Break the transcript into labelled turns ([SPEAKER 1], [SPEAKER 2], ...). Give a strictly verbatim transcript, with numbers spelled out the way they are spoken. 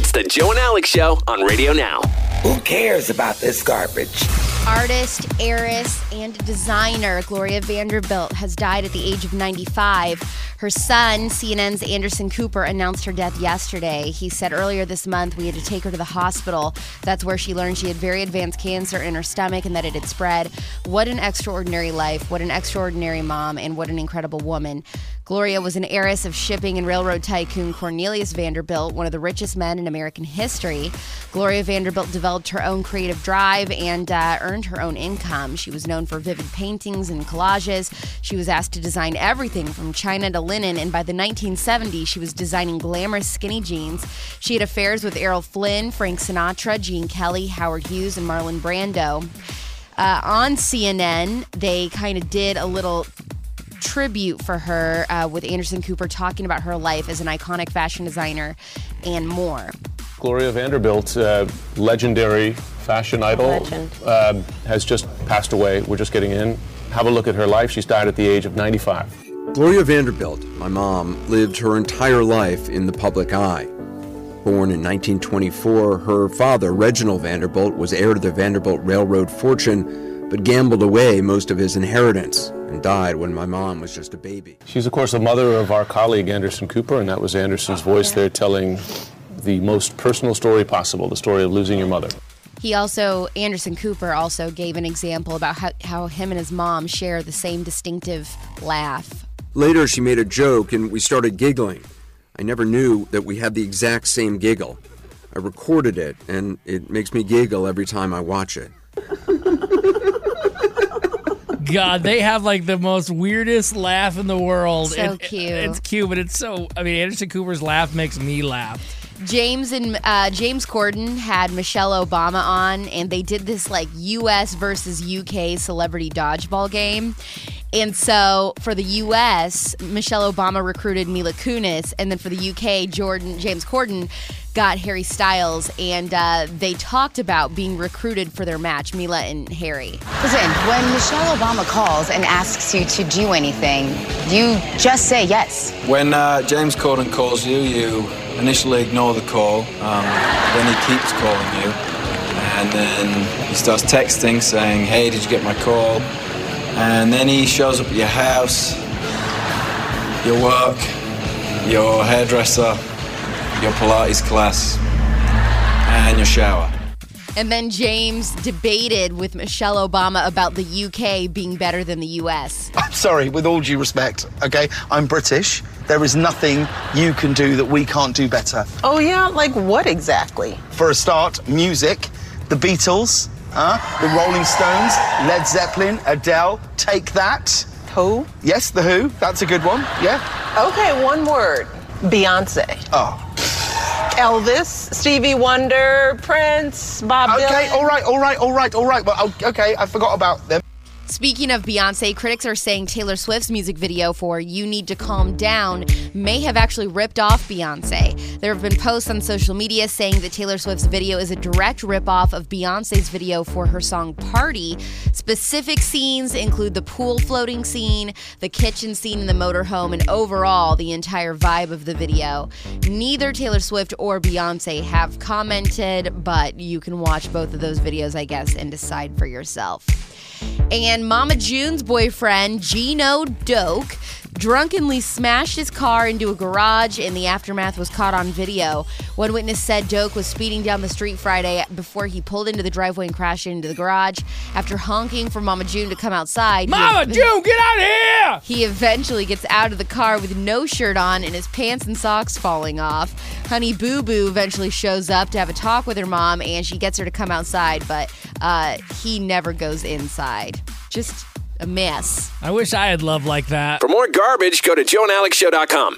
[SPEAKER 1] It's the Joe and Alex Show on Radio Now.
[SPEAKER 2] Who cares about this garbage?
[SPEAKER 3] Artist, heiress, and designer Gloria Vanderbilt has died at the age of ninety-five. Her son, C N N's Anderson Cooper, announced her death yesterday. He said earlier this month we had to take her to the hospital. That's where she learned she had very advanced cancer in her stomach and that it had spread. What an extraordinary life, what an extraordinary mom, and what an incredible woman. Gloria was an heiress of shipping and railroad tycoon Cornelius Vanderbilt, one of the richest men in American history. Gloria Vanderbilt developed her own creative drive and uh, earned her own income. She was known for vivid paintings and collages. She was asked to design everything from china to linen, and by the nineteen seventies, she was designing glamorous skinny jeans. She had affairs with Errol Flynn, Frank Sinatra, Gene Kelly, Howard Hughes, and Marlon Brando. Uh, on C N N, they kind of did a little tribute for her uh, with Anderson Cooper talking about her life as an iconic fashion designer and more.
[SPEAKER 4] Gloria Vanderbilt, uh, legendary fashion idol,
[SPEAKER 5] Legend.
[SPEAKER 4] uh, has just passed away. We're just getting in. Have a look at her life. She's died at the age of ninety-five.
[SPEAKER 6] Gloria Vanderbilt, my mom, lived her entire life in the public eye. Born in nineteen twenty-four, her father, Reginald Vanderbilt, was heir to the Vanderbilt Railroad fortune, but gambled away most of his inheritance and died when my mom was just a baby.
[SPEAKER 4] She's, of course, the mother of our colleague Anderson Cooper, and that was Anderson's voice there telling the most personal story possible, the story of losing your mother.
[SPEAKER 3] He also, Anderson Cooper also gave an example about how, how him and his mom share the same distinctive laugh.
[SPEAKER 6] Later, she made a joke and we started giggling. I never knew that we had the exact same giggle. I recorded it, and it makes me giggle every time I watch it.
[SPEAKER 7] God, they have like the most weirdest laugh in the world.
[SPEAKER 3] So
[SPEAKER 7] it,
[SPEAKER 3] cute.
[SPEAKER 7] It, it's cute, but it's so, I mean, Anderson Cooper's laugh makes me laugh.
[SPEAKER 3] James and uh, James Corden had Michelle Obama on, and they did this like U S versus U K celebrity dodgeball game. And so for the U S, Michelle Obama recruited Mila Kunis, and then for the U K, Jordan James Corden got Harry Styles, and uh, they talked about being recruited for their match, Mila and Harry.
[SPEAKER 8] Listen, when Michelle Obama calls and asks you to do anything, you just say yes.
[SPEAKER 9] When uh, James Corden calls you, you initially ignore the call, um, then he keeps calling you, and then he starts texting saying, hey, did you get my call? And then he shows up at your house, your work, your hairdresser, your Pilates class, and your shower.
[SPEAKER 3] And then James debated with Michelle Obama about the U K being better than the U S.
[SPEAKER 10] I'm sorry, with all due respect, okay? I'm British. There is nothing you can do that we can't do better.
[SPEAKER 5] Oh, yeah? Like what exactly?
[SPEAKER 10] For a start, music, the Beatles, huh? The Rolling Stones, Led Zeppelin, Adele, Take That.
[SPEAKER 5] Who?
[SPEAKER 10] Yes, The Who. That's a good one, yeah.
[SPEAKER 5] Okay, one word. Beyonce.
[SPEAKER 10] Oh.
[SPEAKER 5] Elvis, Stevie Wonder, Prince, Bob Dylan.
[SPEAKER 10] Okay, all right, all right, all right, all right. Well, okay, I forgot about them.
[SPEAKER 3] Speaking of Beyonce, critics are saying Taylor Swift's music video for You Need to Calm Down may have actually ripped off Beyonce. There have been posts on social media saying that Taylor Swift's video is a direct ripoff of Beyonce's video for her song Party. Specific scenes include the pool floating scene, the kitchen scene in the motorhome, and overall the entire vibe of the video. Neither Taylor Swift or Beyonce have commented, but you can watch both of those videos, I guess, and decide for yourself. And Mama June's boyfriend, Gino Doak, drunkenly smashed his car into a garage, and the aftermath was caught on video. One witness said Doak was speeding down the street Friday before he pulled into the driveway and crashed into the garage. After honking for Mama June to come outside,
[SPEAKER 7] Mama
[SPEAKER 3] he,
[SPEAKER 7] June, get out of here!
[SPEAKER 3] He eventually gets out of the car with no shirt on and his pants and socks falling off. Honey Boo Boo eventually shows up to have a talk with her mom, and she gets her to come outside, but uh, he never goes inside. Just a mess.
[SPEAKER 7] I wish I had love like that.
[SPEAKER 1] For more garbage, go to joe and alex show dot com.